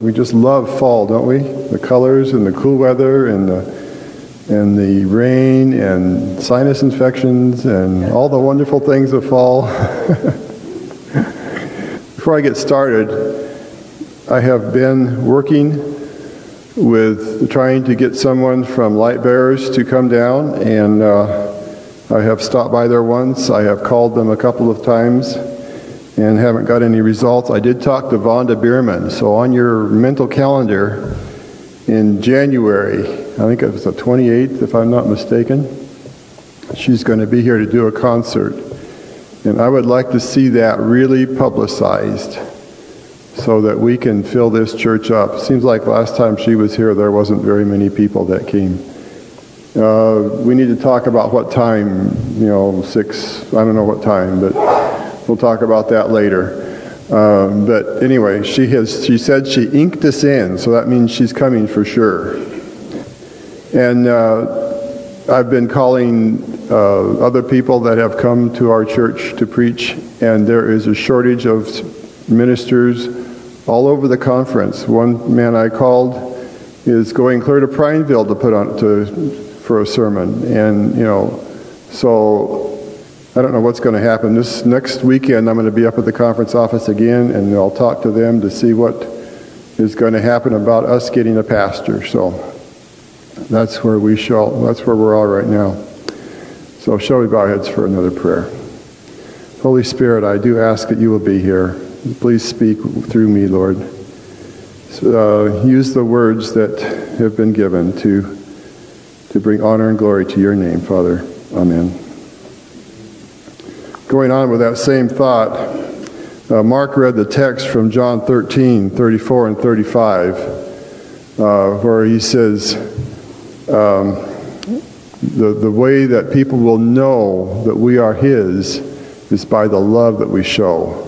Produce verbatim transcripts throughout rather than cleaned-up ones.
We just love fall, don't we? The colors and the cool weather and the and the rain and sinus infections and all the wonderful things of fall. Before I get started, I have been working with trying to get someone from Light Bearers to come down, and uh, I have stopped by there once. I have called them a couple of times and haven't got any results. I did talk to Vonda Bierman, so on your mental calendar in January, I think it was the twenty-eighth if I'm not mistaken, she's going to be here to do a concert. And I would like to see that really publicized so that we can fill this church up. Seems like last time she was here there wasn't very many people that came. Uh, we need to talk about what time, you know, six, I don't know what time, but we'll talk about that later. Um, but anyway, she has. She said she inked us in, so that means she's coming for sure. And uh, I've been calling uh, other people that have come to our church to preach, and there is a shortage of ministers all over the conference. One man I called is going clear to Prineville to put on to for a sermon, and you know, so. I don't know what's going to happen. This next weekend I'm going to be up at the conference office again, and I'll talk to them to see what is going to happen about us getting a pastor. So that's where we shall, that's where we're all right now. So shall we bow our heads for another prayer? Holy Spirit, I do ask that you will be here. Please speak through me, Lord. So, uh, use the words that have been given to, to bring honor and glory to your name, Father. Amen. Going on with that same thought, uh, Mark read the text from John thirteen, thirty-four and thirty-five, uh, where he says, um, the, the way that people will know that we are his is by the love that we show.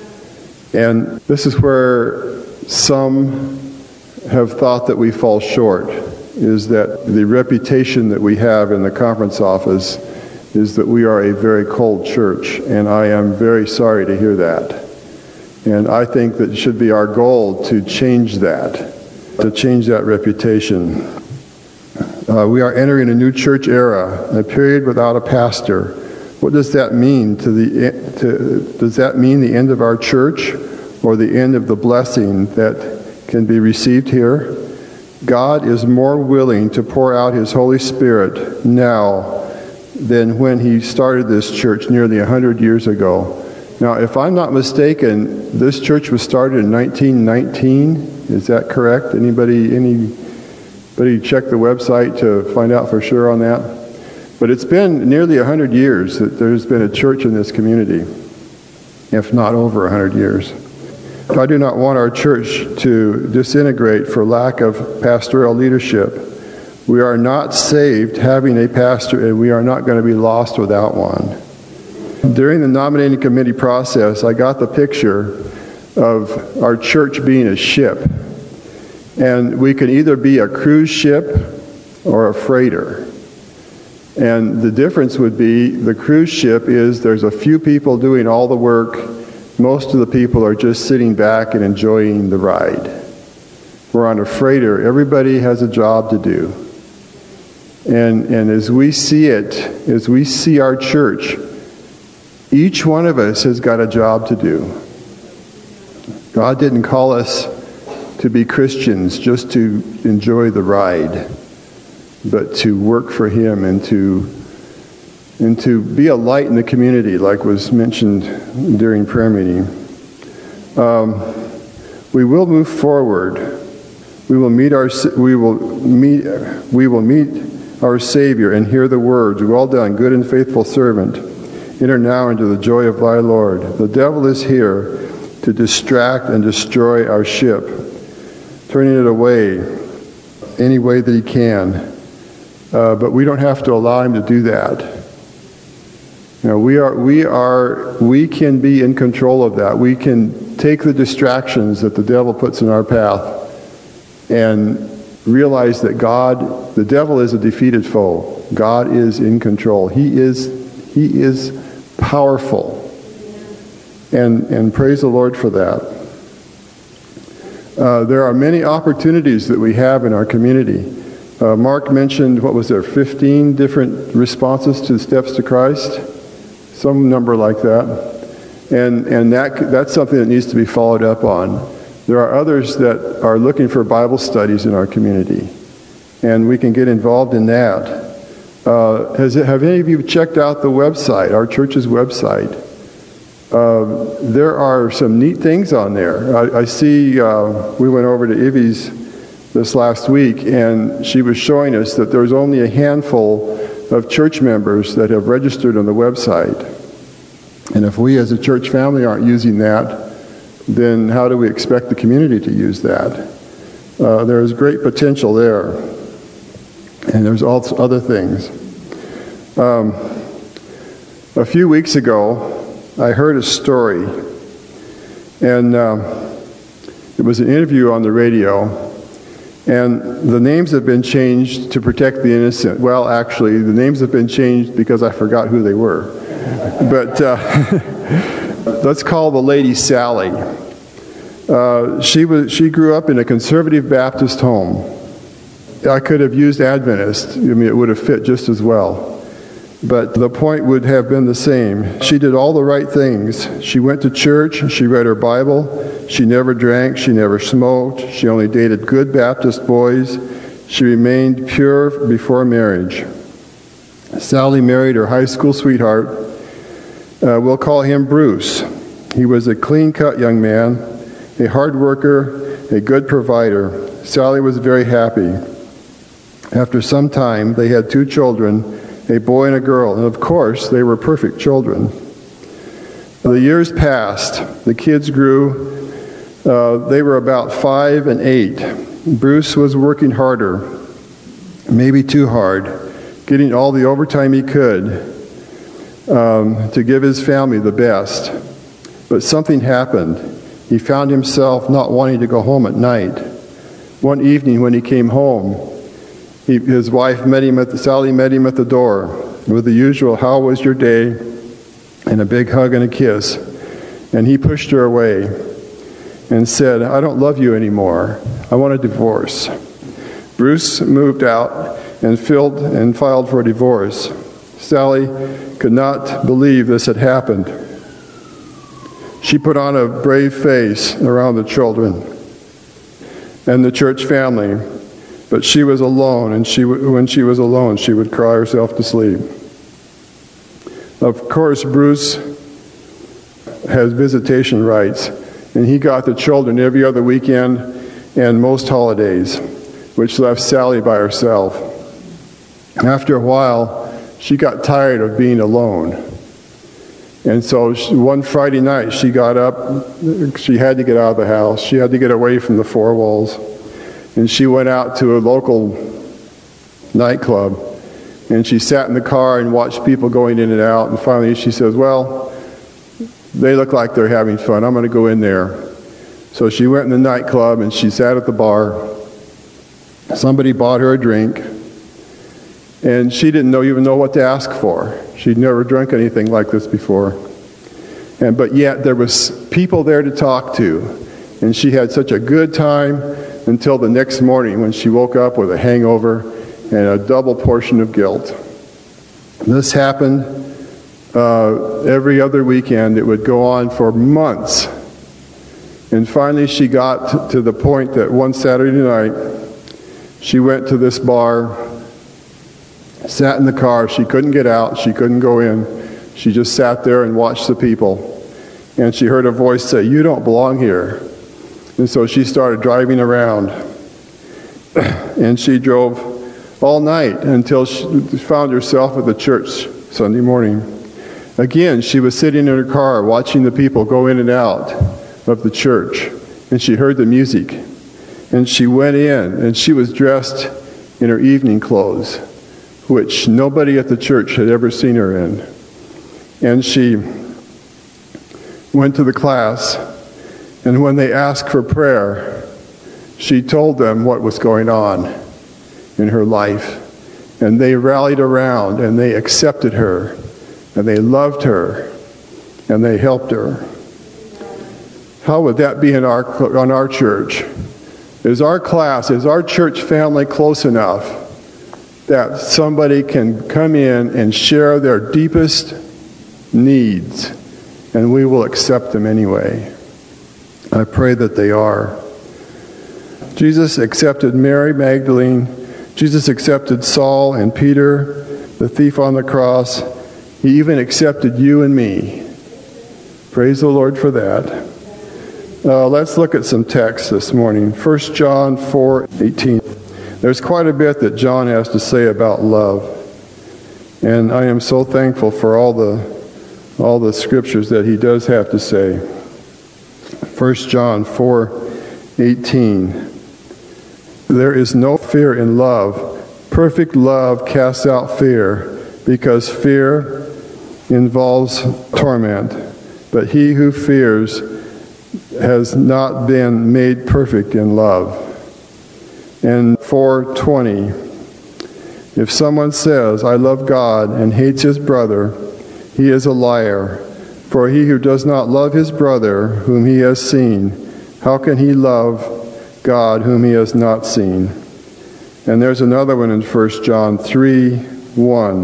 And this is where some have thought that we fall short, is that the reputation that we have in the conference office is that we are a very cold church, and I am very sorry to hear that. And I think that it should be our goal to change that, to change that reputation. Uh, we are entering a new church era, a period without a pastor. What does that mean? To the to, does that mean the end of our church, or the end of the blessing that can be received here? God is more willing to pour out his Holy Spirit now than when he started this church nearly one hundred years ago. Now, if I'm not mistaken, this church was started in nineteen nineteen. Is that correct? Anybody anybody check the website to find out for sure on that? But it's been nearly one hundred years that there's been a church in this community, if not over one hundred years. I do not want our church to disintegrate for lack of pastoral leadership. We are not saved having a pastor, and we are not going to be lost without one. During the nominating committee process, I got the picture of our church being a ship. And we can either be a cruise ship or a freighter. And the difference would be the cruise ship is there's a few people doing all the work. Most of the people are just sitting back and enjoying the ride. We're on a freighter. Everybody has a job to do. And and as we see it, as we see our church, each one of us has got a job to do. God didn't call us to be Christians just to enjoy the ride, but to work for him and to and to be a light in the community, like was mentioned during prayer meeting. Um, we will move forward. We will meet our we will meet we will meet our Savior and hear the words, "Well done, good and faithful servant. Enter now into the joy of thy Lord." The devil is here to distract and destroy our ship, turning it away any way that he can. Uh, but we don't have to allow him to do that. You know, we are we are we can be in control of that. We can take the distractions that the devil puts in our path and realize that God, the devil is a defeated foe. God is in control. He is he is powerful. And and praise the Lord for that. Uh, there are many opportunities that we have in our community. Uh, Mark mentioned, what was there, fifteen different responses to Steps to Christ? Some number like that. And and that that's something that needs to be followed up on. There are others that are looking for Bible studies in our community, and we can get involved in that. Uh, has it, have any of you checked out the website, our church's website? Uh, there are some neat things on there. I, I see, uh, we went over to Ivy's this last week, and she was showing us that there's only a handful of church members that have registered on the website. And if we as a church family aren't using that, then how do we expect the community to use that? Uh, there's great potential there. And there's also other things. Um, a few weeks ago, I heard a story, and um, it was an interview on the radio, and the names have been changed to protect the innocent. Well, actually, the names have been changed because I forgot who they were. But uh, let's call the lady Sally. Uh, she was she grew up in a conservative Baptist home. I could have used Adventist. I mean, it would have fit just as well. But the point would have been the same. She did all the right things. She went to church. She read her Bible. She never drank. She never smoked. She only dated good Baptist boys. She remained pure before marriage. Sally married her high school sweetheart. Uh, we'll call him Bruce. He was a clean-cut young man, a hard worker, a good provider. Sally was very happy. After some time, they had two children, a boy and a girl, and of course, they were perfect children. The years passed. The kids grew. Uh, they were about five and eight. Bruce was working harder, maybe too hard, getting all the overtime he could um, to give his family the best. But something happened. He found himself not wanting to go home at night. One evening when he came home, he, his wife met him at the, Sally met him at the door with the usual, "How was your day?" and a big hug and a kiss. And he pushed her away and said, "I don't love you anymore. I want a divorce." Bruce moved out and filled and filed for a divorce. Sally could not believe this had happened. She put on a brave face around the children and the church family, but she was alone, and she, when she was alone, she would cry herself to sleep. Of course, Bruce has visitation rights, and he got the children every other weekend and most holidays, which left Sally by herself. After a while, she got tired of being alone. And so she, one Friday night, she got up. She had to get out of the house. She had to get away from the four walls. And she went out to a local nightclub. And she sat in the car and watched people going in and out. And finally she says, "Well, they look like they're having fun. I'm going to go in there." So she went in the nightclub and she sat at the bar. Somebody bought her a drink. And she didn't know, even know what to ask for. She'd never drunk anything like this before. And but yet there was people there to talk to. And she had such a good time until the next morning when she woke up with a hangover and a double portion of guilt. This happened uh, every other weekend. It would go on for months. And finally she got to the point that one Saturday night, she went to this bar, sat in the car. She couldn't get out. She couldn't go in. She just sat there and watched the people. And she heard a voice say, "You don't belong here." And so she started driving around. And she drove all night until she found herself at the church Sunday morning. Again, she was sitting in her car watching the people go in and out of the church. And she heard the music. And she went in, and she was dressed in her evening clothes, which nobody at the church had ever seen her in. And she went to the class, and when they asked for prayer, she told them what was going on in her life. And they rallied around, and they accepted her, and they loved her, and they helped her. How would that be in our, on our church Is our class, is our church family close enough that somebody can come in and share their deepest needs, and we will accept them anyway? I pray that they are. Jesus accepted Mary Magdalene. Jesus accepted Saul and Peter, the thief on the cross. He even accepted you and me. Praise the Lord for that. Uh, let's look at some text this morning. First John four eighteen. There's quite a bit that John has to say about love. And I am so thankful for all the all the scriptures that he does have to say. First John four eighteen. There is no fear in love. Perfect love casts out fear, because fear involves torment. But he who fears has not been made perfect in love. And four twenty. If someone says, I love God, and hates his brother, he is a liar. For he who does not love his brother whom he has seen, how can he love God whom he has not seen? And there's another one in First John three one.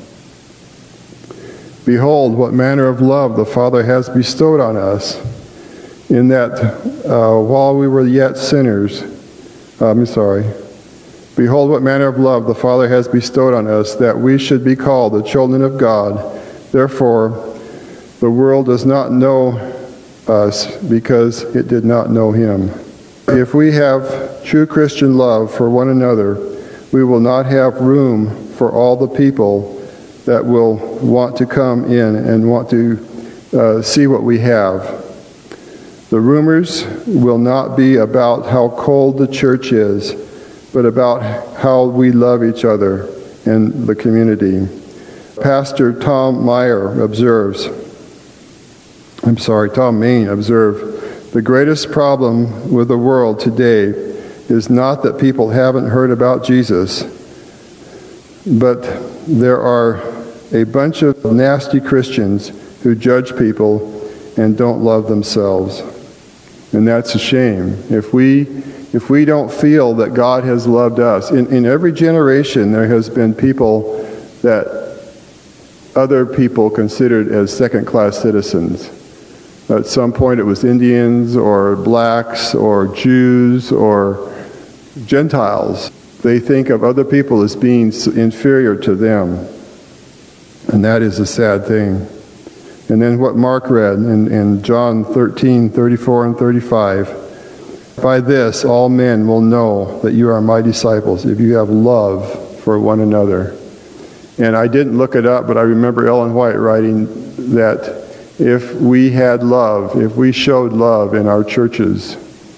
Behold, what manner of love the Father has bestowed on us, in that uh, while we were yet sinners, uh, I'm sorry, behold, what manner of love the Father has bestowed on us, that we should be called the children of God. Therefore, the world does not know us, because it did not know him. If we have true Christian love for one another, we will not have room for all the people that will want to come in and want to uh, see what we have. The rumors will not be about how cold the church is, but about how we love each other in the community. Pastor Tom Meyer observes, I'm sorry, Tom Main observed, the greatest problem with the world today is not that people haven't heard about Jesus, but there are a bunch of nasty Christians who judge people and don't love themselves. And that's a shame. If we if we don't feel that God has loved us, in, in every generation there has been people that other people considered as second-class citizens. At some point it was Indians or blacks or Jews or Gentiles. They think of other people as being inferior to them. And that is a sad thing. And then what Mark read in, in John thirteen, thirty-four and thirty-five. By this all men will know that you are my disciples, if you have love for one another. And I didn't look it up, but I remember Ellen White writing that if we had love, if we showed love in our churches,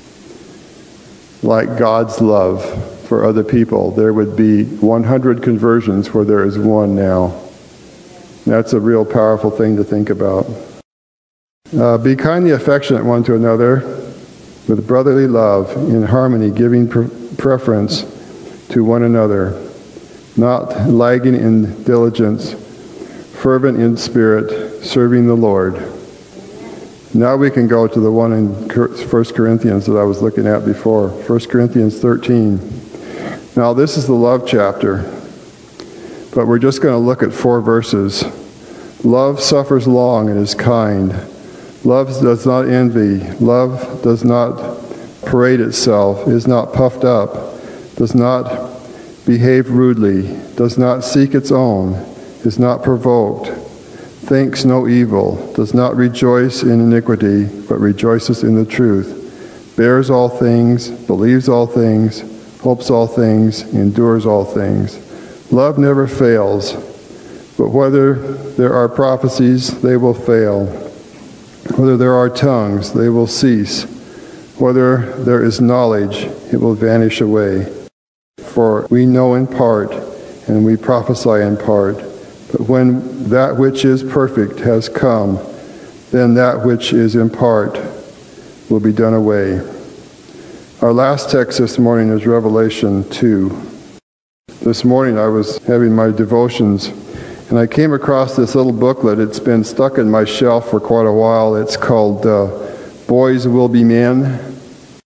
like God's love for other people, there would be one hundred conversions where there is one now. That's a real powerful thing to think about. Uh, be kindly affectionate one to another with brotherly love, in harmony, giving pre- preference to one another, not lagging in diligence, fervent in spirit, serving the Lord. Now we can go to the one in First Corinthians that I was looking at before, First Corinthians thirteen. Now this is the love chapter, but we're just going to look at four verses. Love suffers long and is kind. Love does not envy. Love does not parade itself, is not puffed up, does not behave rudely, does not seek its own, is not provoked, thinks no evil, does not rejoice in iniquity, but rejoices in the truth, bears all things, believes all things, hopes all things, endures all things. Love never fails, but whether there are prophecies, they will fail. Whether there are tongues, they will cease. Whether there is knowledge, it will vanish away. For we know in part, and we prophesy in part. But when that which is perfect has come, then that which is in part will be done away. Our last text this morning is Revelation two. This morning I was having my devotions, and I came across this little booklet. It's been stuck in my shelf for quite a while. It's called uh, Boys Will Be Men.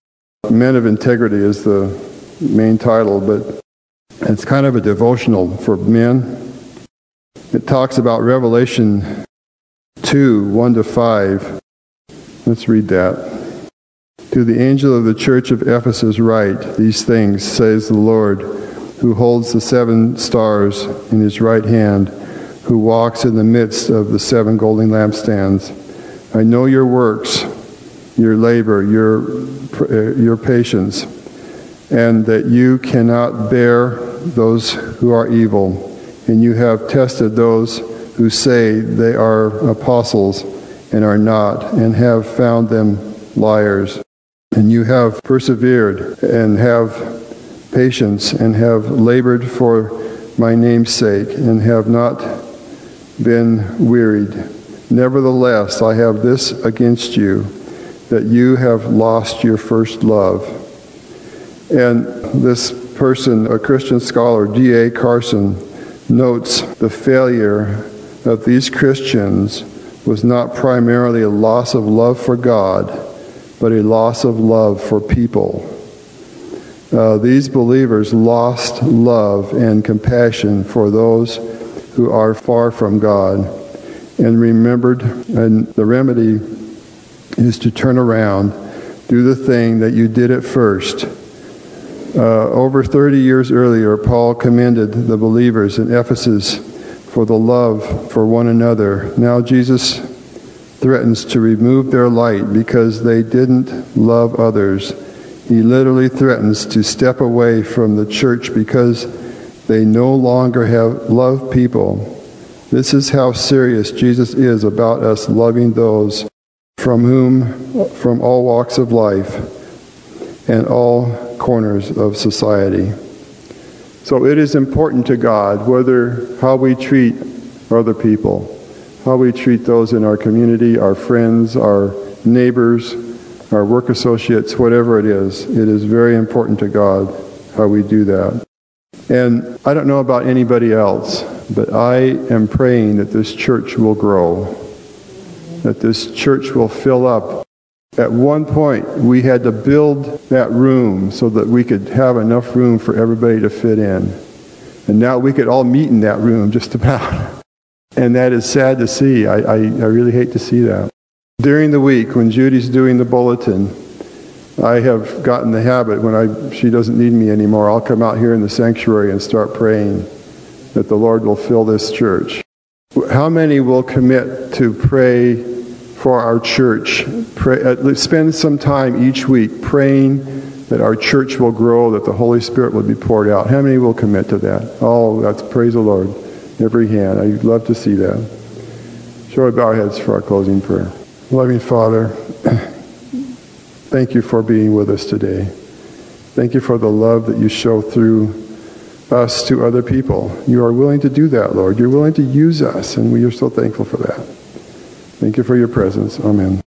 Men of Integrity is the main title, but it's kind of a devotional for men. It talks about Revelation two, one to five. Let's read that. To the angel of the church of Ephesus write, these things says the Lord, who holds the seven stars in his right hand, who walks in the midst of the seven golden lampstands. I know your works, your labor, your your patience, and that you cannot bear those who are evil, and you have tested those who say they are apostles and are not, and have found them liars. And you have persevered and have patience and have labored for my name's sake and have not been wearied. Nevertheless, I have this against you, that you have lost your first love. And this person, a Christian scholar, D A Carson, notes the failure of these Christians was not primarily a loss of love for God, but a loss of love for people. Uh, these believers lost love and compassion for those who are far from God, and remembered, and the remedy is to turn around, do the thing that you did at first. Uh, over thirty years earlier, Paul commended the believers in Ephesus for the love for one another. Now Jesus threatens to remove their light because they didn't love others. He literally threatens to step away from the church because they no longer have loved people. This is how serious Jesus is about us loving those from whom, from all walks of life and all corners of society. So it is important to God whether how we treat other people, how we treat those in our community, our friends, our neighbors, our work associates, whatever it is. It is very important to God how we do that. And I don't know about anybody else, but I am praying that this church will grow, that this church will fill up. At one point, we had to build that room so that we could have enough room for everybody to fit in. And now we could all meet in that room just about. And that is sad to see. I, I, I really hate to see that. During the week, when Judy's doing the bulletin, I have gotten the habit, when I she doesn't need me anymore, I'll come out here in the sanctuary and start praying that the Lord will fill this church. How many will commit to pray for our church? Pray, at least spend some time each week praying that our church will grow, that the Holy Spirit will be poured out. How many will commit to that? Oh, that's praise the Lord. Every hand. I'd love to see that. Shall we bow our heads for our closing prayer? Loving Father, thank you for being with us today. Thank you for the love that you show through us to other people. You are willing to do that, Lord. You're willing to use us, and we are so thankful for that. Thank you for your presence. Amen.